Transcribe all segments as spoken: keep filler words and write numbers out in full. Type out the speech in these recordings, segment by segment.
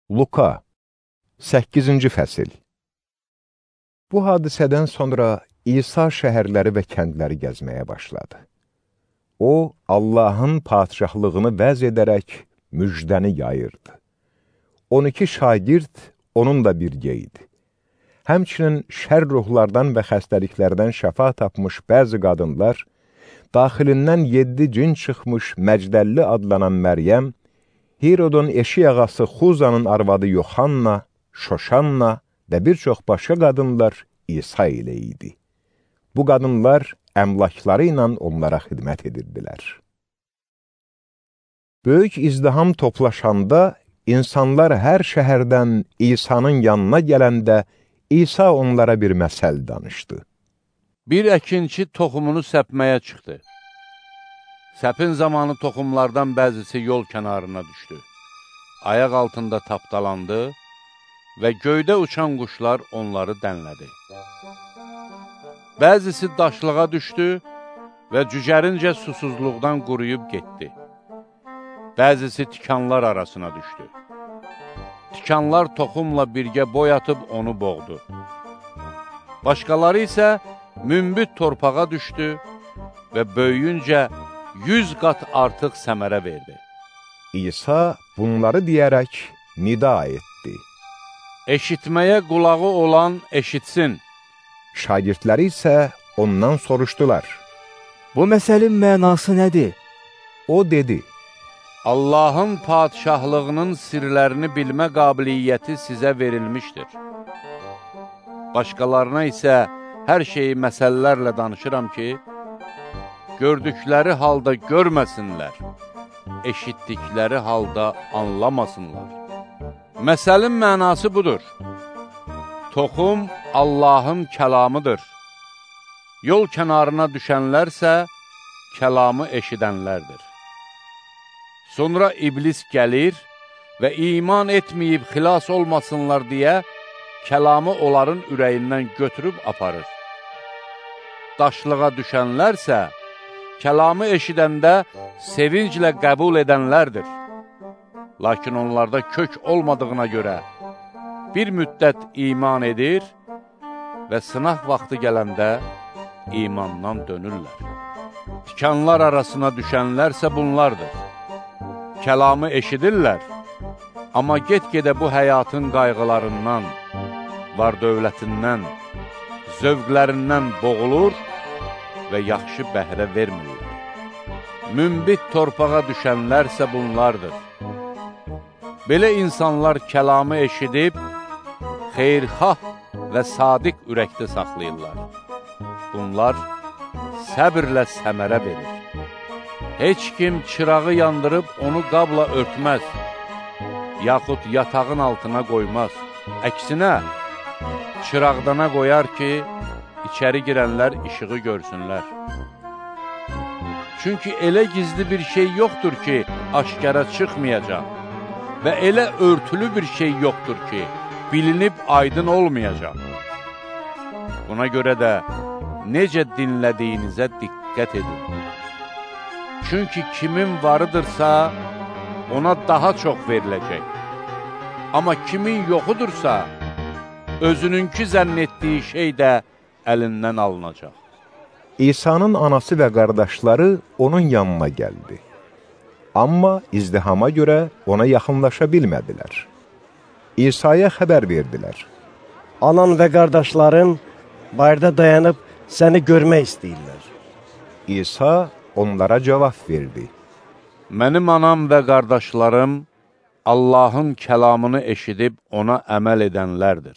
Luka səkkizinci fəsil. Bu hadisədən sonra İsa şəhərləri və kəndləri gəzməyə başladı. O, Allahın padişahlığını vəz edərək müjdəni yayırdı. on iki şagird onunla birgə idi. Həmçinin şər ruhlardan və xəstəliklərdən şəfa tapmış bəzi qadınlar, daxilindən yeddi cin çıxmış Məcdəlli adlanan Məryəm, Hirodun eşi ağası Xuzanın arvadı Yoxanna, Şoşanna və bir çox başqa qadınlar İsa ilə idi. Bu qadınlar əmlakları ilə onlara xidmət edirdilər. Böyük izdiham toplaşanda, insanlar hər şəhərdən İsa'nın yanına gələndə, İsa onlara bir məsəl danışdı. Bir əkinçi toxumunu səpməyə çıxdı. Səpin zamanı toxumlardan bəzisi yol kənarına düşdü. Ayaq altında tapdalandı və göydə uçan quşlar onları dənlədi. Bəzisi daşlığa düşdü və cücərincə susuzluqdan quruyub getdi. Bəzisi tikanlar arasına düşdü. Tikanlar toxumla birgə boy atıb onu boğdu. Başqaları isə münbit torpağa düşdü və böyüyüncə yüz qat artıq səmərə verdi. İsa bunları deyərək nida etdi. Eşitməyə qulağı olan eşitsin. Şagirdləri isə ondan soruşdular. Bu məsəlin mənası nədir? O dedi. Allahın padişahlığının sirlərini bilmə qabiliyyəti sizə verilmişdir. Başqalarına isə hər şeyi məsələlərlə danışıram ki, gördükləri halda görməsinlər, eşitdikləri halda anlamasınlar. Məsəlin mənası budur. Toxum Allahın kəlamıdır. Yol kənarına düşənlərsə, kəlamı eşidənlərdir. Sonra iblis gəlir və iman etməyib xilas olmasınlar deyə, kəlamı onların ürəyindən götürüb aparır. Daşlığa düşənlərsə, kəlamı eşidəndə sevinclə qəbul edənlərdir. Lakin onlarda kök olmadığına görə bir müddət iman edir və sınaq vaxtı gələndə imandan dönürlər. Tikanlar arasına düşənlərsə bunlardır. Kəlamı eşidirlər, amma get-gedə bu həyatın qayğılarından, var-dövlətindən, zövqlərindən boğulur və yaxşı bəhrə vermirlər. Münbit torpağa düşənlərsə bunlardır. Belə insanlar kəlamı eşidib, xeyrxah və sadiq ürəkdə saxlayırlar. Bunlar səbirlə səmərə verir. Heç kim çırağı yandırıb onu qabla örtməz, yaxud yatağın altına qoymaz. Əksinə, çıraqdana qoyar ki, içəri girənlər işığı görsünlər. Çünki elə gizli bir şey yoxdur ki, aşkara çıxmayacaq və elə örtülü bir şey yoxdur ki, bilinib aydın olmayacaq. Buna görə də necə dinlədiyinizə diqqət edin. Çünki kimin varıdırsa, ona daha çox veriləcək. Amma kimin yoxudursa, özününki zənn etdiyi şey də əlindən alınacaq. İsa'nın anası və qardaşları onun yanına gəldi. Amma izdihama görə ona yaxınlaşa bilmədilər. İsa'ya xəbər verdilər. Anan və qardaşların bayırda dayanıb səni görmək istəyirlər. İsa onlara cavab verdi. Mənim anam və qardaşlarım Allahın kəlamını eşidib ona əməl edənlərdir.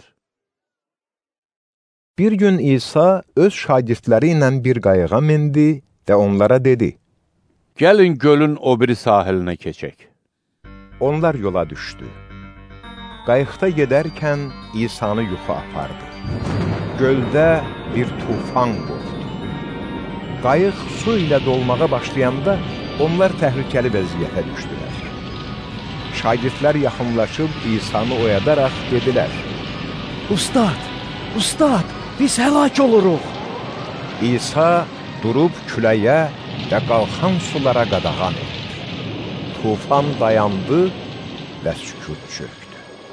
Bir gün İsa öz şagirdləri ilə bir qayığa mindi və onlara dedi. Gəlin gölün o biri sahilinə keçək. Onlar yola düşdü. Qayıqda gedərkən İsa'nı yuxu apardı. Göldə bir tufan qopdu. Qayıq su ilə dolmağa başlayanda onlar təhlükəli vəziyyətə düşdülər. Şagirdlər yaxınlaşıb İsa'nı oyadaraq dedilər. Ustad, ustad, biz həlak oluruq. İsa durub küləyə və qalxan sulara qadağan etdi. Tufan dayandı və sükut çöktü.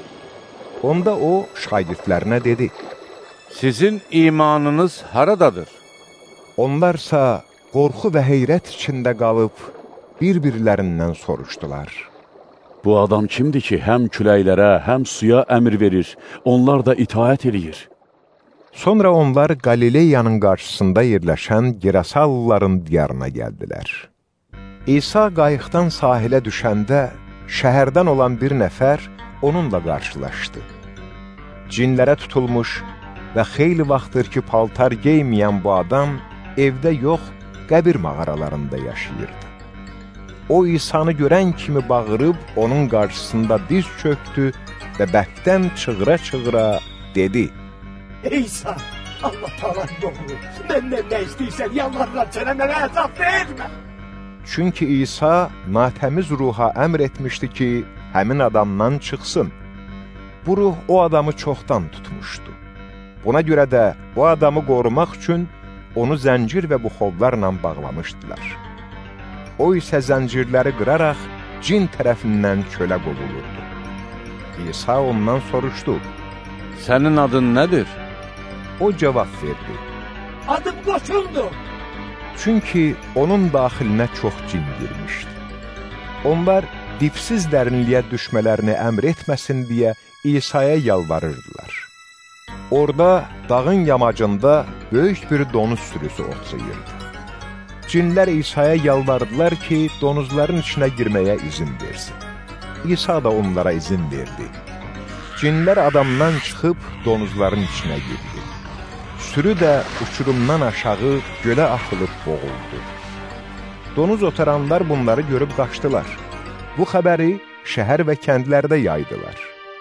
Onda o, şagirdlərinə dedi, Sizin imanınız haradadır? Onlarsa qorxu və heyrət içində qalıb, bir-birlərindən soruşdular. Bu adam kimdir ki, həm küləklərə, həm suya əmr verir, onlar da itaət eləyir? Sonra onlar Qalileyanın qarşısında yerləşən Gerasallıların diyarına gəldilər. İsa qayıqdan sahilə düşəndə, şəhərdən olan bir nəfər onunla qarşılaşdı. Cinlərə tutulmuş və xeyli vaxtdır ki, paltar geyməyən bu adam evdə yox, qəbir mağaralarında yaşayırdı. O, İsanı görən kimi bağırıb, onun qarşısında diz çöktü və bərkdən çığıra-çığıra dedi, İsa, Allah Teala doğru, məndən nə istəyirsən, yalvarıram sənə, mənə əzab vermə. Çünki İsa natəmiz ruha əmr etmişdi ki, həmin adamdan çıxsın. Bu ruh o adamı çoxdan tutmuşdu. Buna görə də bu adamı qorumaq üçün onu zəncir və buxovlarla bağlamışdılar. O isə zəncirləri qıraraq cin tərəfindən çölə qovulurdu. İsa ondan soruşdu, Sənin adın nədir? O cavab verdi, Adım Qoçundur. Çünki onun daxilinə çox cin girmişdi. Onlar dipsiz dərinliyə düşmələrini əmr etməsin deyə İsa'ya yalvarırdılar. Orada dağın yamacında böyük bir donuz sürüsü otlayırdı. Cinlər İsa'ya yalvardılar ki, donuzların içinə girməyə izin versin. İsa da onlara izin verdi. Cinlər adamdan çıxıb donuzların içinə girdi. Sürü də uçurumdan aşağı gölə atılıb boğuldu. Donuz otaranlar bunları görüb qaçdılar. Bu xəbəri şəhər və kəndlərdə yaydılar.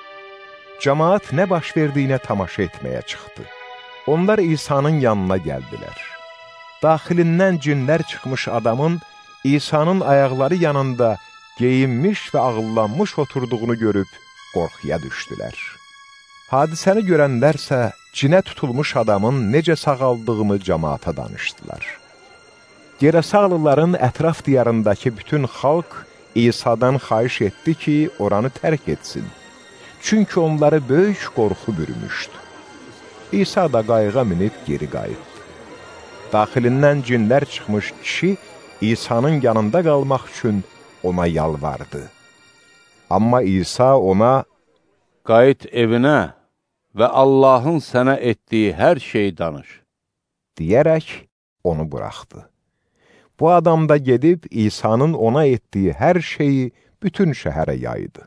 Cəmaat nə baş verdiyinə tamaşa etməyə çıxdı. Onlar İsa'nın yanına gəldilər. Daxilindən cinlər çıxmış adamın İsa'nın ayaqları yanında geyinmiş və ağıllanmış oturduğunu görüb qorxuya düşdülər. Hadisəni görənlərsə cinə tutulmuş adamın necə sağaldığını cəmaata danışdılar. Gerasallıların ətraf diyarındakı bütün xalq İsa'dan xahiş etdi ki, oranı tərk etsin. Çünki onları böyük qorxu bürümüşdü. İsa da qayığa minib geri qayıtdı. Daxilindən cinlər çıxmış kişi İsa'nın yanında qalmaq üçün ona yalvardı. Amma İsa ona, Qayıt evinə və Allahın sənə etdiyi hər şeyi danış, deyərək onu buraxdı. Bu adam da gedib İsa'nın ona etdiyi hər şeyi bütün şəhərə yaydı.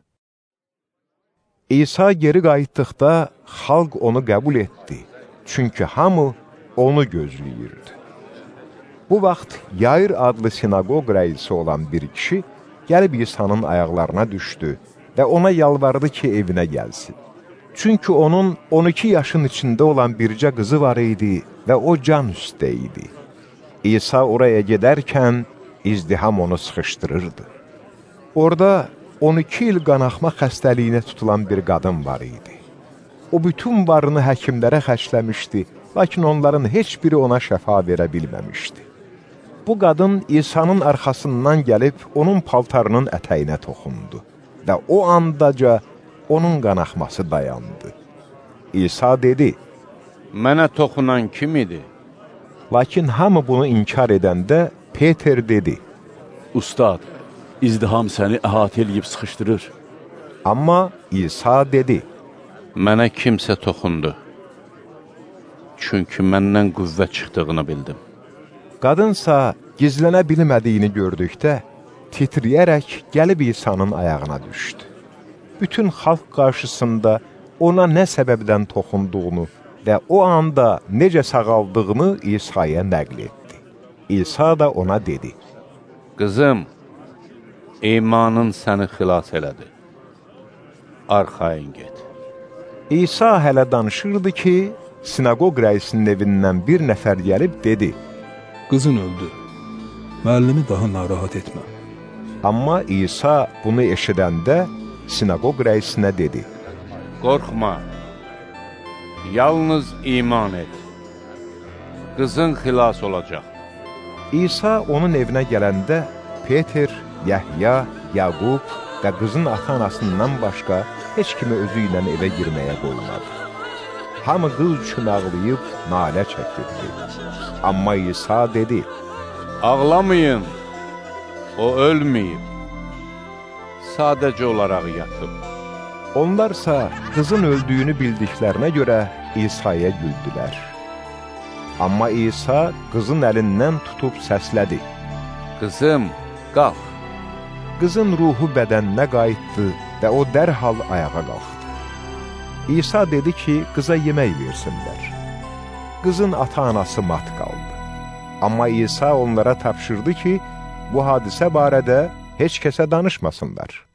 İsa geri qayıtdıqda xalq onu qəbul etdi, çünki hamı onu gözləyirdi. Bu vaxt Yair adlı sinagog rəisi olan bir kişi gəlib İsa'nın ayaqlarına düşdü və ona yalvardı ki, evinə gəlsin. Çünki onun on iki yaşın içində olan bircə qızı var idi və o can üstə idi. İsa oraya gedərkən izdiham onu sıxışdırırdı. Orada on iki il qanaxma xəstəliyinə tutulan bir qadın var idi. O bütün varını həkimlərə xərcləmişdi, lakin onların heç biri ona şəfa verə bilməmişdi. Bu qadın İsa'nın arxasından gəlib onun paltarının ətəyinə toxundu və o andaca onun qanaxması dayandı. İsa dedi, Mənə toxunan kim idi? Lakin hamı bunu inkar edəndə Peter dedi, Ustad, izdiham səni əhatə eləyib sıxışdırır. Amma İsa dedi, Mənə kimsə toxundu. Çünki məndən qüvvət çıxdığını bildim. Qadınsa gizlənə bilmədiyini gördükdə, titriyərək gəlib İsa'nın ayağına düşdü. Bütün xalq qarşısında ona nə səbəbdən toxunduğunu və o anda necə sağaldığını İsa'ya nəql etdi. İsa da ona dedi, Qızım, imanın səni xilas elədi. Arxayın get. İsa hələ danışırdı ki, sinagog rəisinin evindən bir nəfər gəlib dedi, Qızın öldü, müəllimi daha narahat etmə. Amma İsa bunu eşidəndə sinagog rəisinə dedi, Qorxma, yalnız iman et. Qızın xilas olacaq. İsa onun evinə gələndə Peter, Yəhya, Yaqub və qızın ata-anasından başqa heç kimi özü ilə evə girməyə qoymadı. Hamı qız üçün ağlayıb nalə çəkirdi. Amma İsa dedi, Ağlamayın, o ölməyib, sadəcə olaraq yatıb. Onlarsa qızın öldüyünü bildiklərinə görə İsa'ya güldülər. Amma İsa qızın əlindən tutub səslədi. Qızım, qalx. Qızın ruhu bədəninə qayıtdı və o dərhal ayağa qalxdı. İsa dedi ki, qıza yemək versinlər. Qızın ata-anası mat qaldı. Amma İsa onlara tapşırdı ki, bu hadisə barədə heç kəsə danışmasınlar.